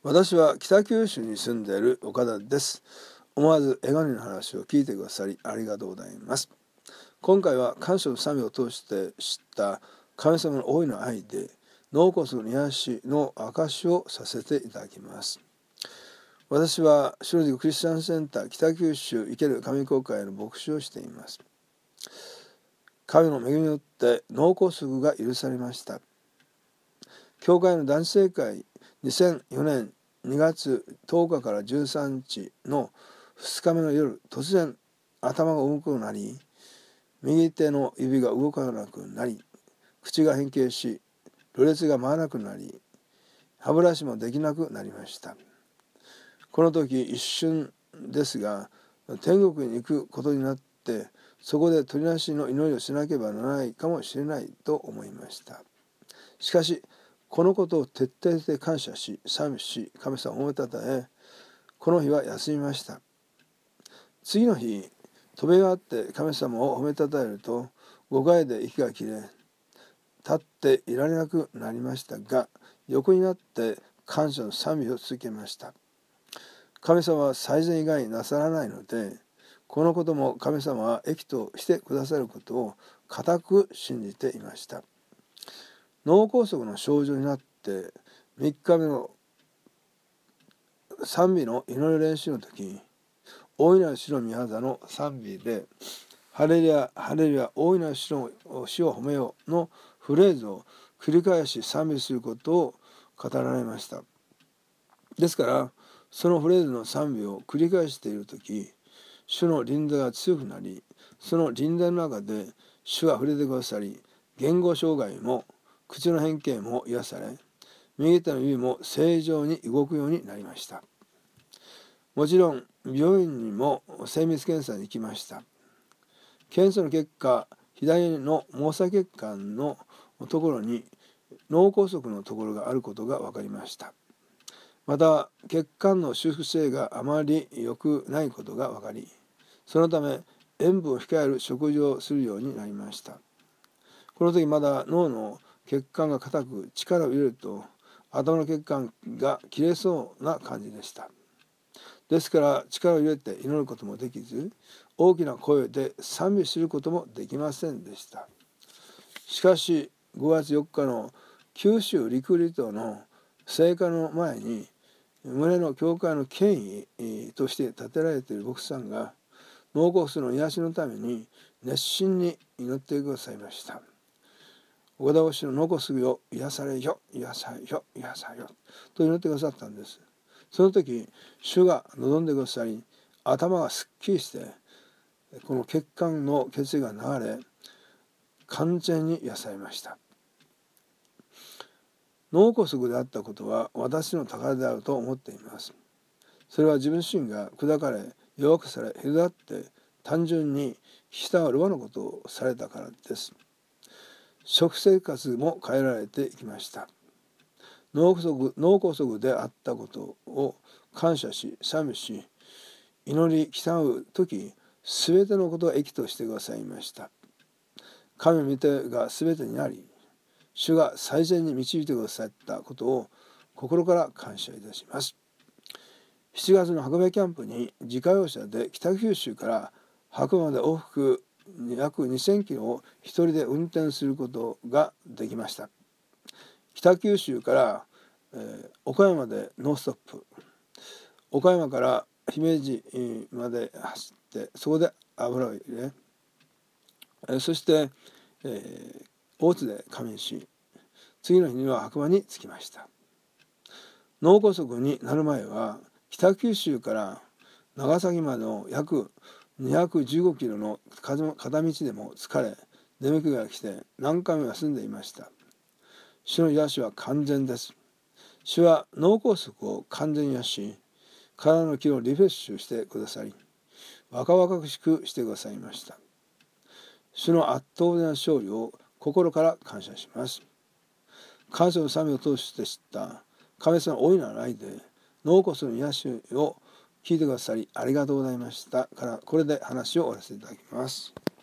私は北九州に住んでいる岡田です。思わず絵ガニの話を聞いてくださりありがとうございます。今回は感謝の賛美を通して知った神様の大いな愛で脳梗塞の癒しの証をさせていただきます。私は正直クリスチャンセンター北九州生ける神公会の牧師をしています。神の恵みによって脳梗塞が許されました。教会の男性会2004年2月10日から13日の2日目の夜、突然頭が重くなり、右手の指が動かなくなり、口が変形し、ろれつが回らなくなり、歯ブラシもできなくなりました。この時一瞬ですが、天国に行くことになって、そこで取りなしの祈りをしなければならないかもしれないと思いました。しかし、このことを徹底して感謝し、賛美し、神様を褒めたたえ、この日は休みました。次の日、飛び上がって神様を褒めたたえると、5回で息が切れ、立っていられなくなりましたが、横になって感謝の賛美を続けました。神様は最善以外になさらないので、このことも神様は益としてくださることを固く信じていました。脳梗塞の症状になって3日目の賛美の祈り練習の時、大いなる主の御業の賛美でハレルヤハレルヤ大いなる主を褒めようのフレーズを繰り返し賛美することを語られました。ですからそのフレーズの賛美を繰り返している時、主の臨在が強くなり、その臨在の中で主が触れてくださり、言語障害も口の変形も癒され、右手の指も正常に動くようになりました。もちろん病院にも精密検査に行きました。検査の結果、左の毛細血管のところに脳梗塞のところがあることが分かりました。また血管の修復性があまり良くないことが分かり、そのため塩分を控える食事をするようになりました。この時まだ脳の血管が硬く、力を入れると頭の血管が切れそうな感じでした。ですから力を入れて祈ることもできず、大きな声で賛美することもできませんでした。しかし5月4日の九州陸離島の聖火の前に、群れの教会の権威として建てられている牧師さんが脳梗塞の癒しのために熱心に祈ってくださいました。岡田牧師の脳梗塞を癒されよ、癒されよ、癒されよと祈ってくださったんです。その時、主が望んでくださり、頭がすっきりして、この血管の血液が流れ、完全に癒されました。脳梗塞であったことは私の宝であると思っています。それは自分自身が砕かれ、弱くされ、隔って単純に聞きたがる和のことをされたからです。食生活も変えられていきました。脳梗塞であったことを感謝し、賛美し、祈り祈う時、すべてのことを益としてくださいました。神の御手がすべてにあり、主が最善に導いてくださったことを心から感謝いたします。7月の白米キャンプに自家用車で北九州から白馬まで往復約2000キロを一人で運転することができました。北九州から、岡山でノーストップ、岡山から姫路まで走って、そこで油を入れ、そして、大津で仮眠し、次の日には白馬に着きました。脳梗塞になる前は北九州から長崎までの約215キロの片道でも疲れ、眠気が来て何回も休んでいました。主の癒しは完全です。主は脳梗塞を完全に癒し、体の気をリフレッシュしてくださり、若々しくしてくださいました。主の圧倒的な勝利を心から感謝します。感謝の賛美を通して知った神様の大いなる愛で脳梗塞の癒しを聞いてくださりありがとうございましたから、これで話を終わらせていただきます。